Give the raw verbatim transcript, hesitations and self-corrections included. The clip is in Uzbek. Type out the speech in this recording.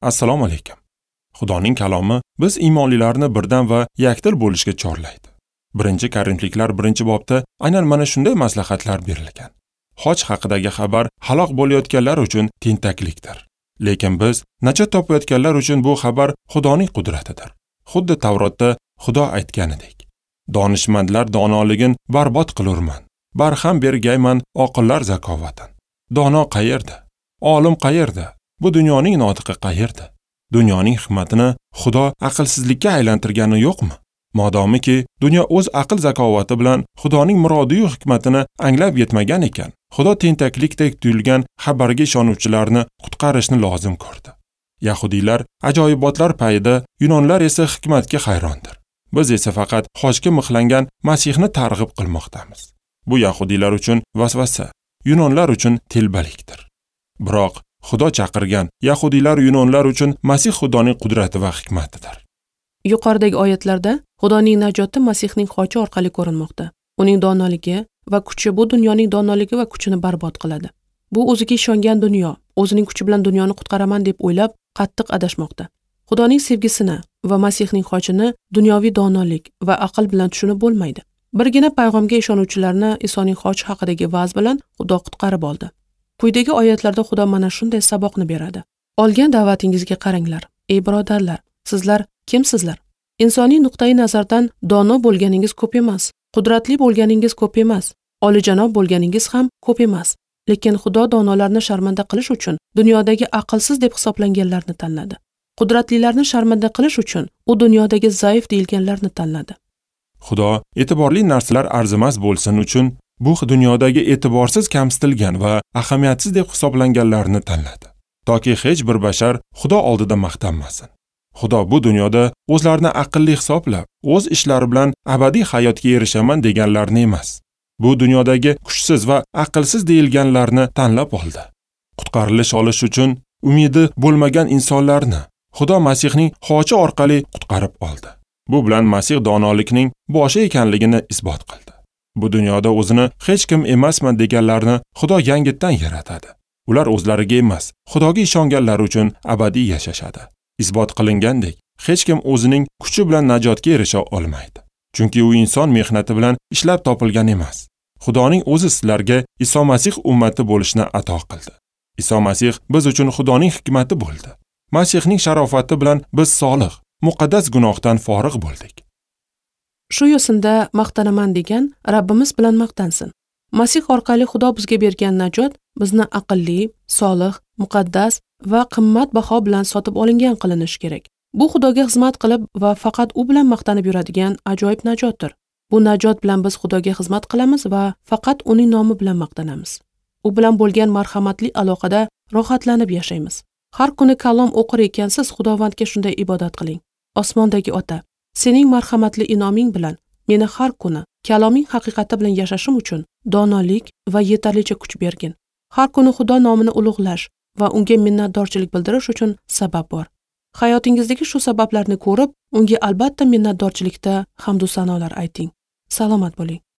Assalomu alaykum. Xudoning kalomi biz iymonlilarni birdan va yakdil bo'lishga chorlaydi. Birinchi Korintliklar birinchi bobda aynan mana shunday maslahatlar berilgan. Hoj haqidagi xabar halok bo'layotganlar uchun tentaklikdir. Lekin biz najot topayotganlar uchun bu xabar Xudoning qudratidir. Xuddi Tavrotda Xudo aytganidek: Donishmandlar donoligin barbod qilurman, barham bergayman oqillar zakovatin. Dono qayerda? Olim qayerda? Bu dunyoning notiqi qayerda? Dunyoning hikmatini Xudo aqlsizlikka aylantirgani yo'qmi? Modomiki dunyo o'z aql zakovati bilan Xudoning murodiyu hikmatini anglab yetmagan ekan, Xudo tentaklikdek tuyulgan xabarga ishonuvchilarni qutqarishni lozim ko'rdi. Yahudiylar ajoyibotlar payida, Yunonlar esa hikmatga hayrondir. Biz esa faqat hojga mixlangan Masihni targ'ib qilmoqdamiz. Bu yahudiylar uchun vasvasa, Yunonlar uchun telbalikdir. Biroq Xudo chaqirgan yahudiylar Yunonlar uchun Masih Xudoning qudrati va hikmatidir. Yuqoridagi oyatlarda Xudoning najoti Masihning hoji orqali ko'rinmoqda. Uning donoligi va kuchi bu dunyoning donoligi va kuchini barbod qiladi. Bu o'ziga ishongan dunyo, o'zining kuchi bilan dunyoni qutqaraman deb o'ylab qattiq adashmoqda. Xudoning sevgisini va Masihning hojini dunyoviy donolik va aql bilan tushunib bo'lmaydi. Birgina payg'amga ishonuvchilarni Isoning hoji haqidagi va'z bilan Xudo qutqarib oldi. Quyidagi oyatlarda Xudo mana shunday saboqni beradi. Olgan da'vatingizga qaranglar, ey birodarlar, sizlar kimsizlar? Insoniy nuqtai nazardan dono bo'lganingiz ko'p emas, qudratli bo'lganingiz ko'p emas, olijanob bo'lganingiz ham ko'p emas. Lekin Xudo donolarni sharmanda qilish uchun dunyodagi aqlsiz deb hisoblanganlarni tanladi. Qudratlilarni sharmanda qilish uchun u dunyodagi zaif deyilganlarni tanladi. Xudo e'tiborli narsalar arzimas bo'lsin uchun bu dunyodagi e'tiborsiz, kamsitilgan va ahamiyatsiz deb hisoblanganlarni tanladi. Toki hech bir bashar Xudo oldida maqtanmasin. Xudo bu dunyoda o'zlarini aqlli hisoblab, o'z ishlari bilan abadiy hayotga erishaman deganlarni emas, bu dunyodagi kuchsiz va aqlsiz deyilganlarni tanlab oldi. Qutqarilish olish uchun umidi bo'lmagan insonlarni Xudo Masihning hoji orqali qutqarib oldi. Bu bilan Masih donolikning boshi ekanligini isbot qildi. Bu dunyoda o'zini hech kim emasman deganlarni Xudo yangitdan yaratadi. Ular o'zlariga emas, Xudoga ishonganlar uchun abadiy yashashadi. Isbot qilingandek, hech kim o'zining kuchi bilan najotga erisha olmaydi. Chunki u inson mehnati bilan ishlab topilgan emas. Xudoning o'zi sizlarga Iso Masih ummati bo'lishni ato qildi. Iso Masih biz uchun Xudoning hikmati bo'ldi. Masihning sharofati bilan biz solih, muqaddas gunohdan forig' bo'ldik. Shu yo'sinda maqtanaman degan Rabbimiz bilan maqtansin. Masih orqali Xudo bizga bergan najot bizni aqlli, solih, muqaddas va qimmatbaho bilan sotib olingan qilinish kerak. Bu Xudoga xizmat qilib va faqat u bilan maqtanib yuradigan ajoyib najotdir. Bu najot bilan biz Xudoga xizmat qilamiz va faqat uning nomi bilan maqtanamiz. U bilan bo'lgan marhamatli aloqada rohatlanib yashaymiz. Har kuni kalom o'qir ekansiz, Xudovandga shunday ibodat qiling. Osmondagi Ota, sening marhamatli inoming bilan meni har kuni kaloming haqiqati bilan yashashim uchun donolik va yetarlicha kuch bergin. Har kuni Xudo nomini ulug'lash va unga minnatdorchilik bildirish uchun sabab bor. Hayotingizdagi shu sabablarni ko'rib, unga albatta minnatdorchilikda hamd va sanolar ayting. Salomat bo'ling.